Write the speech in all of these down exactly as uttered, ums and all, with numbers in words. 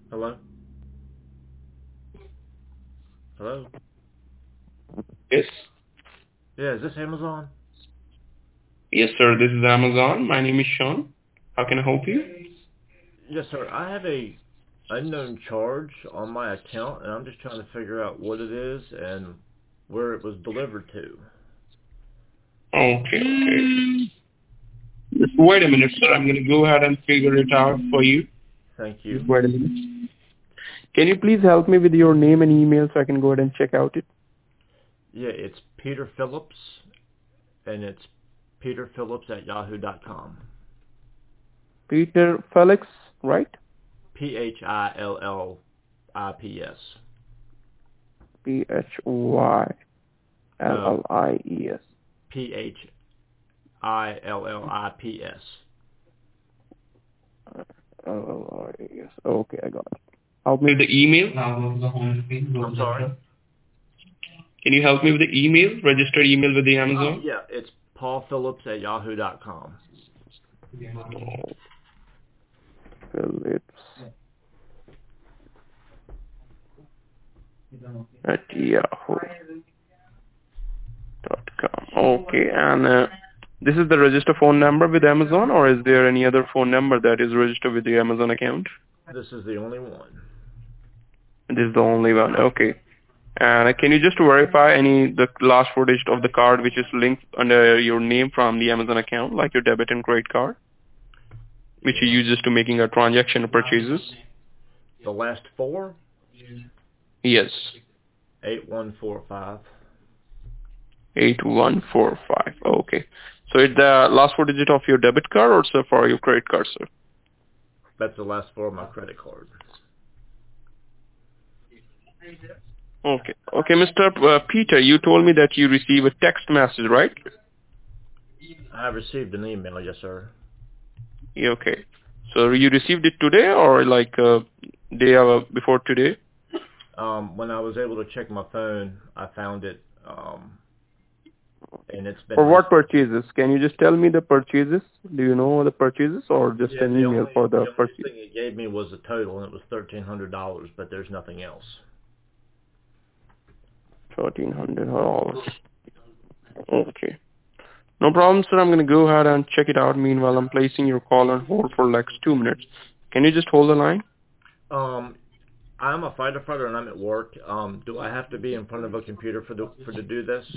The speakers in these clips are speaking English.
Hello? Hello? Yes. Yeah, is this Amazon? Yes, sir. This is Amazon. My name is Sean. How can I help you? Yes, sir. I have a unknown charge on my account, and I'm just trying to figure out what it is and where it was delivered to. Okay, okay. Just wait a minute, sir. I'm going to go ahead and figure it out for you. Thank Just you. wait a minute. Can you please help me with your name and email so I can go ahead and check out it? Yeah, it's Peter Phillips, and it's Peter Phillips at yahoo dot com. Peter Felix, right? P H I L L I P S. P H Y L No, L I E S. P H I L L I P S. L L I E S. Okay, I got it. Help me with the email. I'm sorry? Can you help me with the email? Registered email with the Oh, Amazon? yeah, it's Paul Phillips at yahoo dot com. Phillips at yahoo dot com. Okay, and uh, this is the register phone number with Amazon, or is there any other phone number that is registered with the Amazon account? This is the only one. This is the only one. Okay. And uh, can you just verify any the last four digits of the card which is linked under your name from the Amazon account, like your debit and credit card, which you Yeah. use just to making a transaction or purchases? The last four? Yes. eight one four five. eight one four five. Okay. So it's the last four digit of your debit card or so for your credit card, sir? That's the last four of my credit card. Okay. Okay, Mister P- Uh, Peter, you told me that you receive a text message, right? I have received an email, yes, sir. Yeah, okay. So you received it today or like uh, day uh, before today? Um, when I was able to check my phone, I found it, um, and it's For been what recent. purchases? Can you just tell me the purchases? Do you know the purchases or just Yeah, an the email only for the the only purchase? thing it gave me was the total, and it was thirteen hundred dollars. But there's nothing else. thirteen hundred dollars. Okay. No problem, sir. I'm going to go ahead and check it out. Meanwhile, I'm placing your call on hold for like two minutes. Can you just hold the line? Um, I'm a firefighter and I'm at work. Um, do I have to be in front of a computer for the for to do this?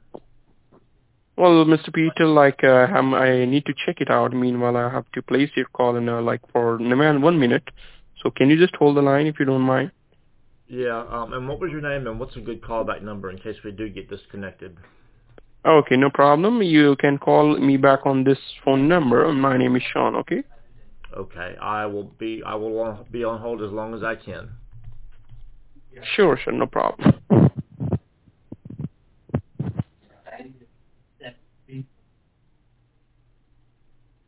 Well, Mister Peter, like, uh, um, I need to check it out. Meanwhile, I have to place your call in, uh, like, for man one minute. So can you just hold the line if you don't mind? Yeah. Um, and what was your name, and what's a good callback number in case we do get disconnected? Okay, no problem. You can call me back on this phone number. My name is Sean, okay? Okay. I will be I will be on hold as long as I can. Sure, sure, no problem.